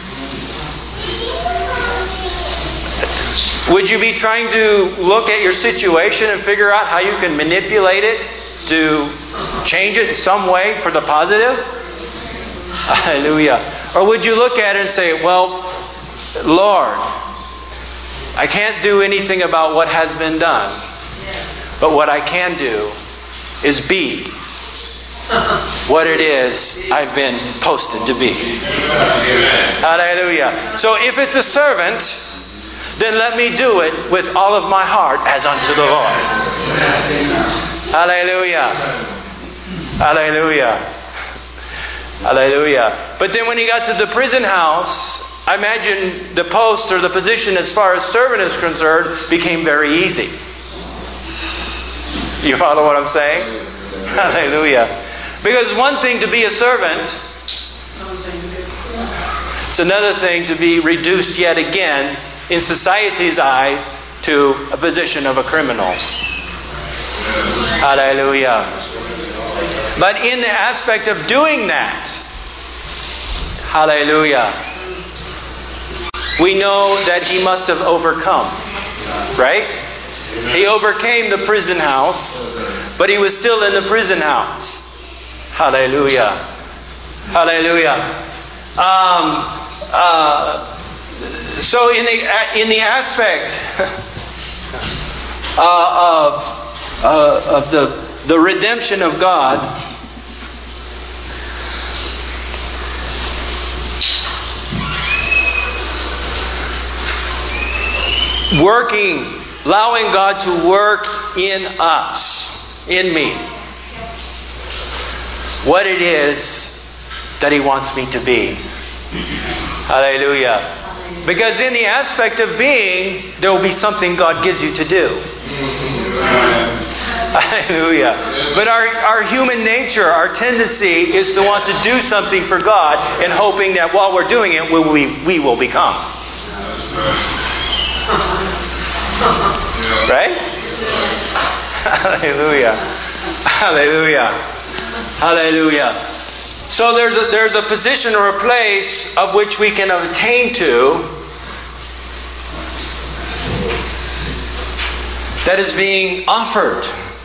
Would you be trying to look at your situation and figure out how you can manipulate it to change it in some way for the positive? Hallelujah. Or would you look at it and say, well, Lord, I can't do anything about what has been done. But what I can do is be what it is I've been posted to be. Hallelujah. So if it's a servant, then let me do it with all of my heart as unto the Lord. Hallelujah. Hallelujah. Hallelujah. But then when he got to the prison house, I imagine the post or the position as far as servant is concerned became very easy. You follow what I'm saying? Hallelujah. Because one thing to be a servant, it's another thing to be reduced yet again in society's eyes to a position of a criminal. Hallelujah. But in the aspect of doing that, hallelujah, we know that he must have overcome, right? He overcame the prison house, but he was still in the prison house. Hallelujah. Hallelujah. Um, uh, so in the in the aspect uh, of uh, of the the redemption of God, working, allowing God to work in us, in me, what it is that He wants me to be. Hallelujah. Because in the aspect of being, there will be something God gives you to do. Hallelujah. But our, our human nature, our tendency is to want to do something for God and hoping that while we're doing it, we, we, we will become. Right? Hallelujah. Hallelujah. Hallelujah. So there's a, there's a position or a place of which we can attain to that is being offered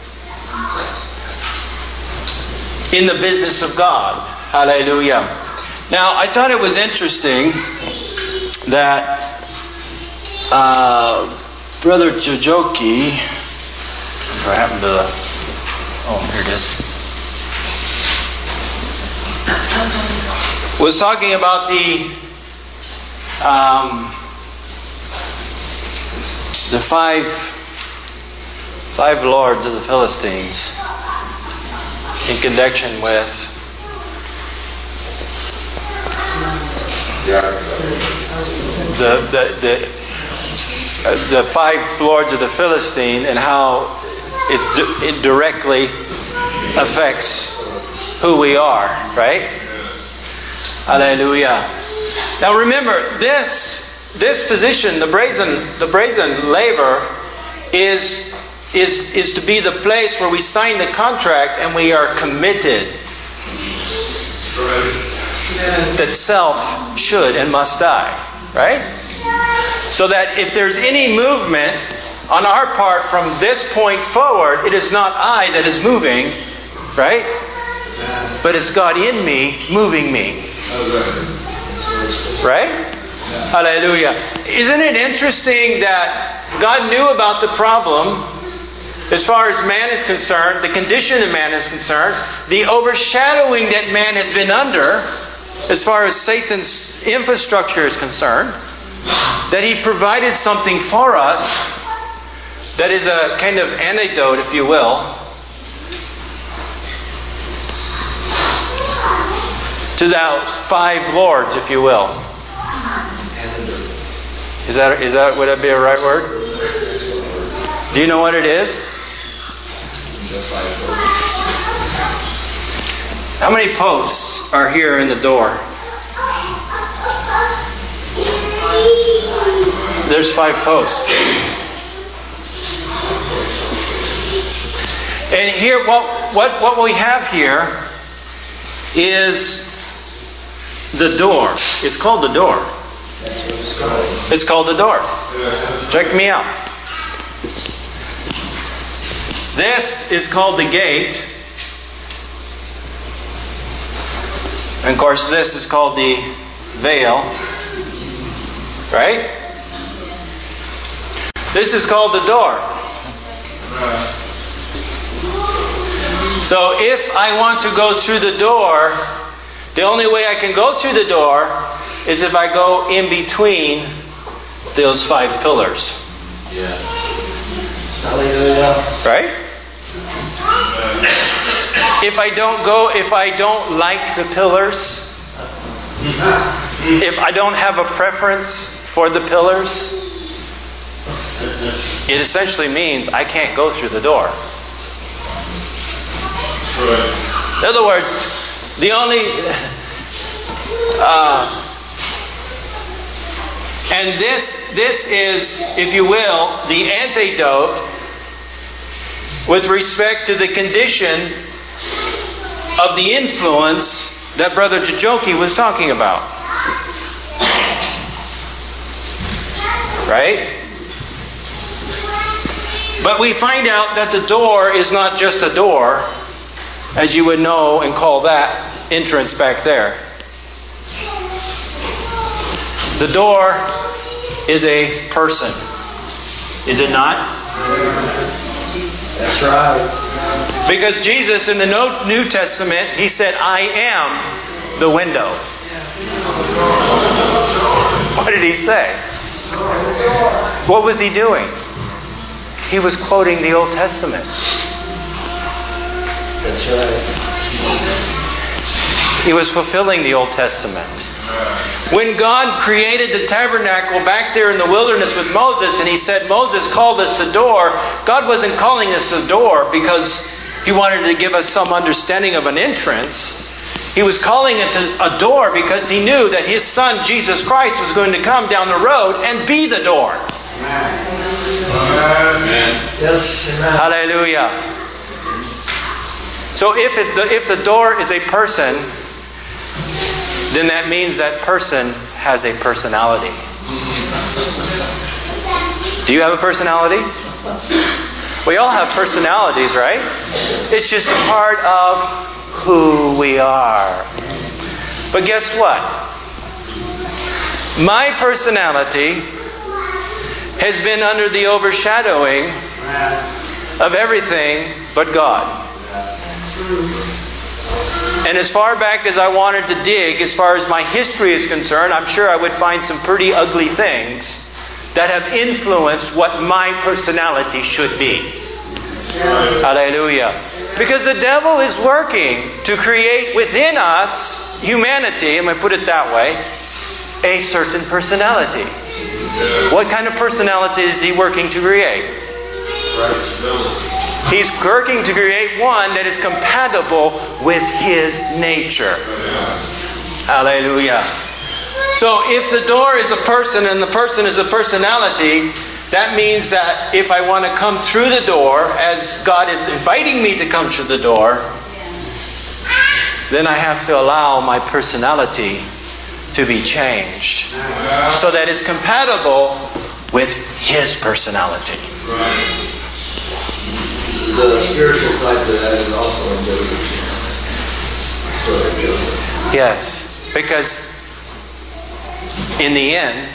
in the business of God. Hallelujah. Now, I thought it was interesting that uh, Brother Jojoki, what happened to the... Oh, here it is. Was talking about the um, the five five lords of the Philistines in connection with the the the, uh, the five lords of the Philistine and how it's, it directly affects who we are, right? Hallelujah. Now remember, this this position, the brazen the brazen laver, is is is to be the place where we sign the contract and we are committed that self should and must die, right? So that if there's any movement on our part from this point forward, it is not I that is moving, right? But it's God in me moving me. Right? Hallelujah. Isn't it interesting that God knew about the problem as far as man is concerned, the condition of man is concerned, the overshadowing that man has been under as far as Satan's infrastructure is concerned, that He provided something for us that is a kind of antidote, if you will, to those five lords, if you will. Is that is that would that be a right word? Do you know what it is? How many posts are here in the door? There's five posts. And here, what what what we have here is the door. It's called the door. It's called the door. Check me out. This is called the gate. And of course, this is called the veil. Right? This is called the door. So if I want to go through the door, the only way I can go through the door is if I go in between those five pillars. Yeah. Hallelujah. Right? If I don't go, if I don't like the pillars, if I don't have a preference for the pillars, it essentially means I can't go through the door. In other words, the only uh, and this this is, if you will, the antidote with respect to the condition of the influence that Brother Jojoki was talking about. Right? But we find out that the door is not just a door, as you would know and call that entrance back there. The door is a person. Is it not? That's right. Because Jesus in the New Testament, He said, I am the window. What did He say? What was he doing? He was quoting the Old Testament. That's right. He was fulfilling the Old Testament. When God created the tabernacle back there in the wilderness with Moses, and He said, Moses, call this a door, God wasn't calling this a door because He wanted to give us some understanding of an entrance. He was calling it a door because He knew that His Son, Jesus Christ, was going to come down the road and be the door. Amen. Yes, amen. Hallelujah. So if it, if the door is a person, then that means that person has a personality. Do you have a personality? We all have personalities, right? It's just a part of who we are. But guess what? My personality has been under the overshadowing of everything but God. And as far back as I wanted to dig, as far as my history is concerned, I'm sure I would find some pretty ugly things that have influenced what my personality should be. Hallelujah. Because the devil is working to create within us, humanity, I'm going to put it that way, a certain personality. What kind of personality is he working to create? He's working to create one that is compatible with his nature. Hallelujah. So if the door is a person and the person is a personality, that means that if I want to come through the door, as God is inviting me to come through the door, then I have to allow my personality to be changed so that it's compatible with His personality. The spiritual side to that is also in Joseph. Yes, because in the end,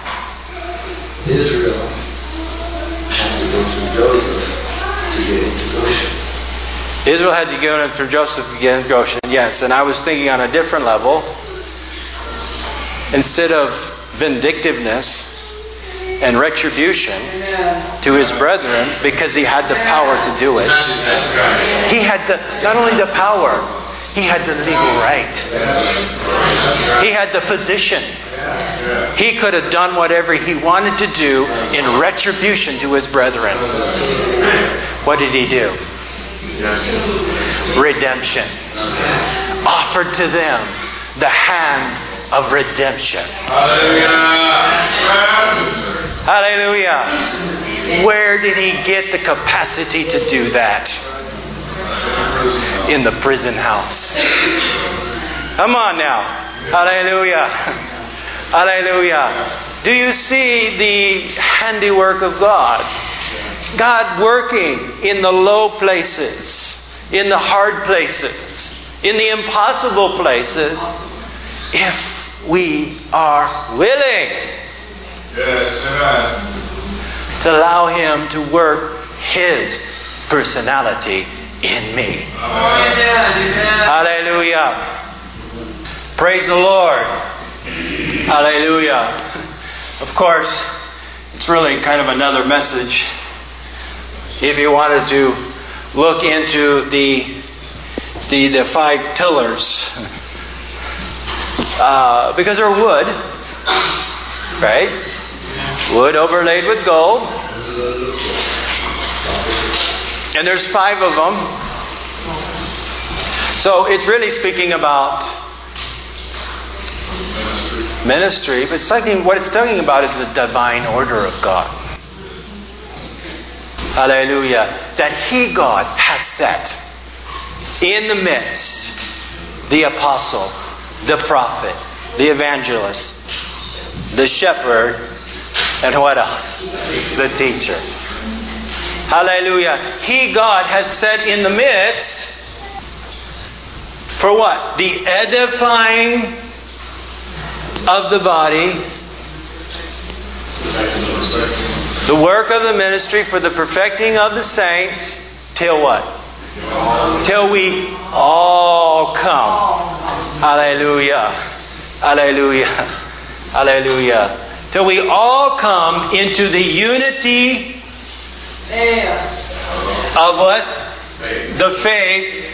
Israel had to go through Joseph to get into Goshen. Israel had to go through Joseph to get into Goshen, yes. And I was thinking on a different level. Instead of vindictiveness and retribution to his brethren, because he had the power to do it, he had the not only the power, he had the legal right. He had the position. He could have done whatever he wanted to do in retribution to his brethren. What did he do? Redemption. Offered to them the hand of redemption. Hallelujah. Hallelujah. Where did he get the capacity to do that? In the prison house. Come on now. Hallelujah. Hallelujah. Do you see the handiwork of God? God working in the low places, in the hard places, in the impossible places, if we are willing Yes, amen. to allow Him to work His personality in me. Hallelujah. Praise the Lord. Hallelujah. Of course, it's really kind of another message if you wanted to look into the the, the five pillars. Uh, because they're wood, right? Wood overlaid with gold. And there's five of them. So it's really speaking about ministry, but it's talking, what it's talking about is the divine order of God. Hallelujah. That He, God, has set in the midst the apostle, the prophet, the evangelist, the shepherd, and what else? The teacher. Hallelujah. He, God, has set in the midst for what? The edifying of the body, the work of the ministry for the perfecting of the saints, till what? Till we all come. Hallelujah. Hallelujah. Hallelujah. till we all come into the unity of what? The faith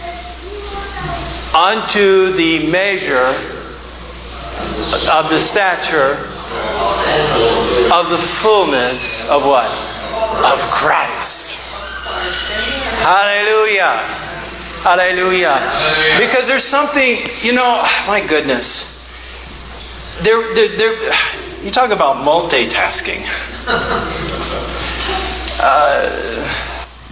unto the measure of the stature of the fullness of what? Of Christ. Hallelujah. Hallelujah. Because there's something, you know, my goodness. There, there, there, you talk about multitasking. Uh,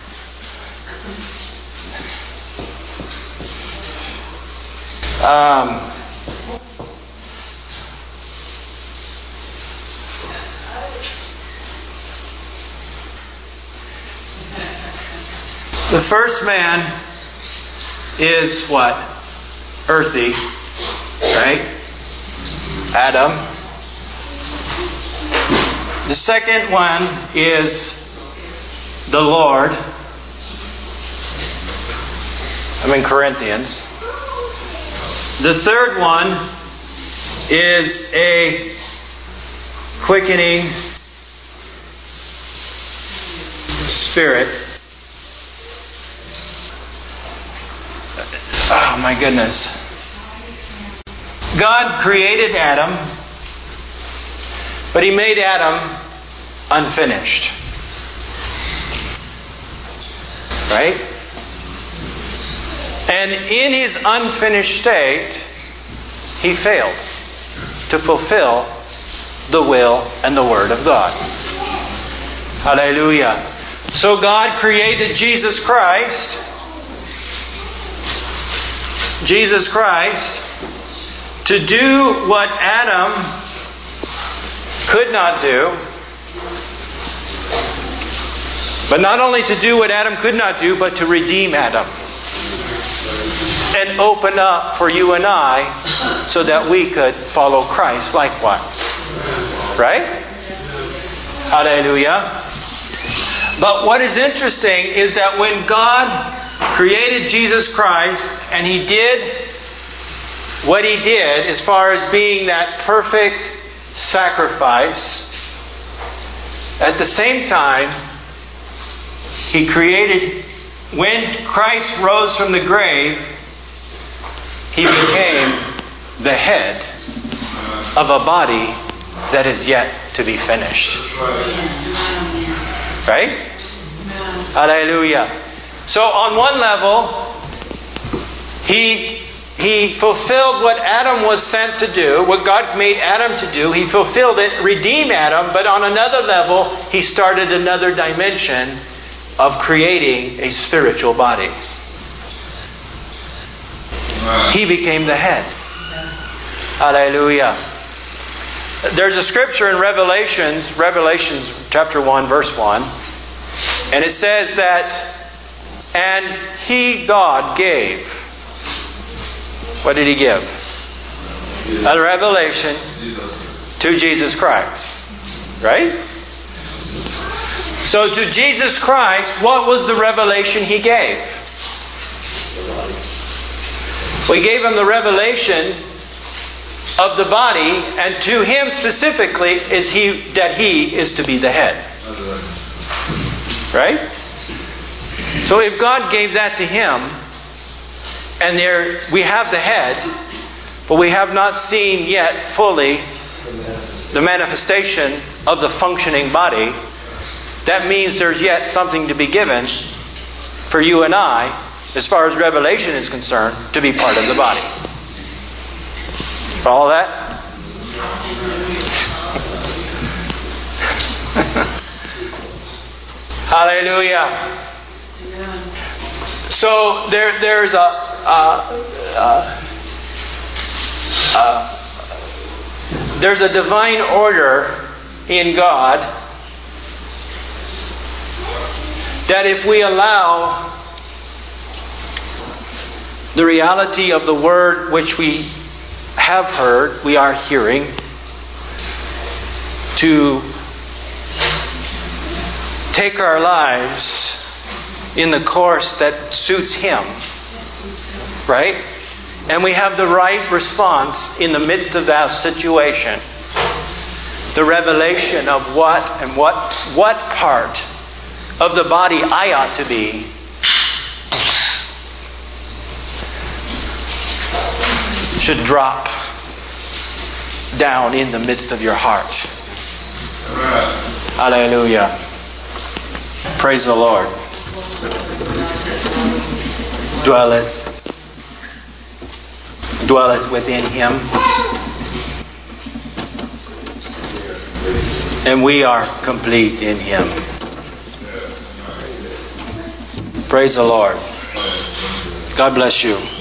um, the first man is what? Earthy, right? Adam. The second one is the Lord. I'm in Corinthians. The third one is a quickening spirit. Oh my goodness. God created Adam, but He made Adam unfinished. Right? And in his unfinished state, he failed to fulfill the will and the Word of God. Hallelujah. So God created Jesus Christ, Jesus Christ, to do what Adam could not do. But not only to do what Adam could not do, but to redeem Adam. And open up for you and I so that we could follow Christ likewise. Right? Hallelujah. But what is interesting is that when God created Jesus Christ and He did what He did as far as being that perfect sacrifice, at the same time, He created, when Christ rose from the grave, He became the head of a body that is yet to be finished. Right? Hallelujah. So on one level, He He fulfilled what Adam was sent to do, what God made Adam to do. He fulfilled it, redeemed Adam, but on another level, He started another dimension of creating a spiritual body. He became the head. Hallelujah. There's a scripture in Revelations, Revelations chapter one, verse one, and it says that, and He, God, gave. What did He give? A revelation to Jesus Christ. Right? So to Jesus Christ, what was the revelation He gave? We gave Him the revelation of the body, and to Him specifically is He that He is to be the head. Right? So if God gave that to Him, and there we have the head, but we have not seen yet fully the manifestation of the functioning body, that means there's yet something to be given for you and I, as far as revelation is concerned, to be part of the body. Follow that? Hallelujah. So there, there's a, a, a, a there's a divine order in God that if we allow the reality of the Word which we have heard, we are hearing, to take our lives in the course that suits Him, right? And we have the right response in the midst of that situation. the revelation of what and what what part of the body I ought to be, should drop down in the midst of your heart. Hallelujah. Praise the Lord. Dwelleth, dwelleth within Him. And we are complete in Him. Praise the Lord. God bless you.